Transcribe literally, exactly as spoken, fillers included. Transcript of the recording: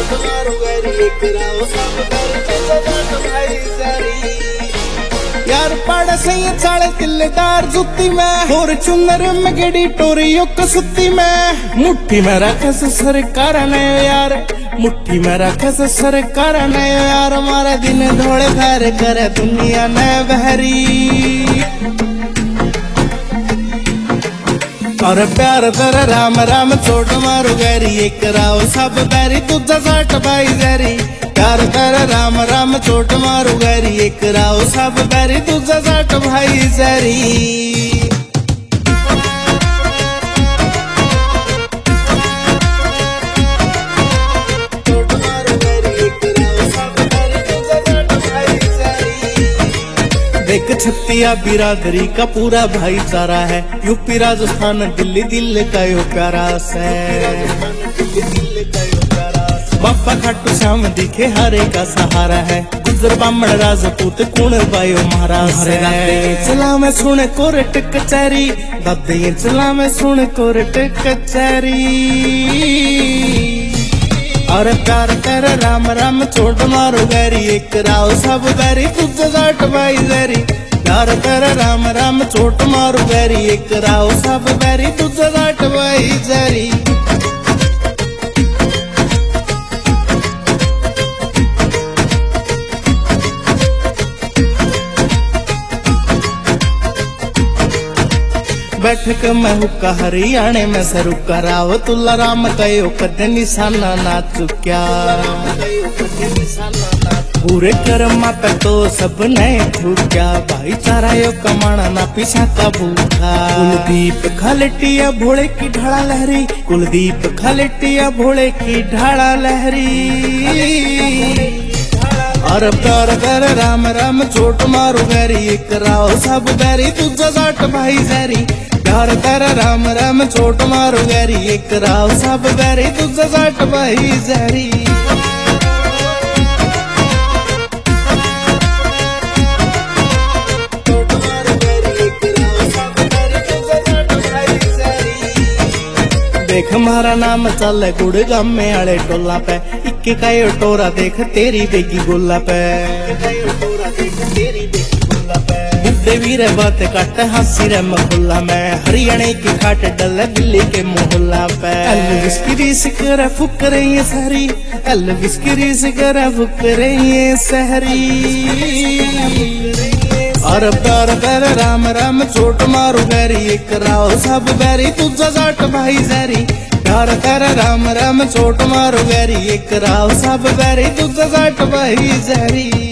छोट मारू गैरी एक राव सब बैरी तुझा जाट भाई जरी यार पड़ सही चाले तिलदार जुत्ती में और चुनर में गेड़ी टोरियो कसुत्ती में मुट्ठी में रखे से सरकार ने यार मुट्ठी में रखे से सरकार ने यार मारे दिन धोड़े भैर करे दुनिया ने बहरी और प्यार तेरा राम राम छोट मारू गैरी एक राव सब बैरी तुझा जाट भाई जरी प्यार तेरा राम राम छोट मारू गैरी एक राव सब बैरी तुझा जाट भाई जरी देख छत्तिया बिरादरी का पूरा भाईचारा है यूपी राजस्थान दिल्ली दिल का यो प्यारा से बापा खाटू श्याम दिखे हरे का सहारा है गुजर बामण राजपूत कुण बायो महाराज चला मैं सुन कोरट कचहरी दादे चला मैं सुन कोरट कचहरी और प्यार कर राम राम छोट मारू गैरी एक राव सब बैरी तुझा जाट भाई जरी प्यार कर राम राम छोट मारू गैरी एक राव सब बैरी तुझा जाट भाई जरी बैठक में हुक्का हरियाणे में सरू कराव तुला राम कयो कद निशाना ना चुक्या पूरे कर्मा पे तो सब नए ठुक्या भाईचारा यो कमाना ना पीछा का भूखा कुलदीप खलटिया भोले की ढाला लहरी कुलदीप खलटिया भोले की ढाला लहरी और प्यार कर राम राम छोट मारू गैरी एक राव सब बैरी तुझा जाट भाई जरी प्यार कर राम राम छोट मारू गैरी एक राव सब बैरी तुझा जाट भाई जरी देख हमारा नाम चल गुड़गाम में आले टोला पे इक्के का ये टोरा देख तेरी बेगी गोला पे बुड्ढे वीर बात काट हंसी रे महुल्ला में हरियाणे की खाट डल दिल्ली के मोहल्ला पे एलविस की रीस करे फुक रही है सहरी एलविस की रीस करे फुक रही है सहरी और प्यार कर राम राम छोट मारू गैरी एक राव सब बैरी तुझा जाट भाई जरी प्यार कर राम राम छोट मारू गैरी एक राव सब बैरी तुझा जाट भाई जरी।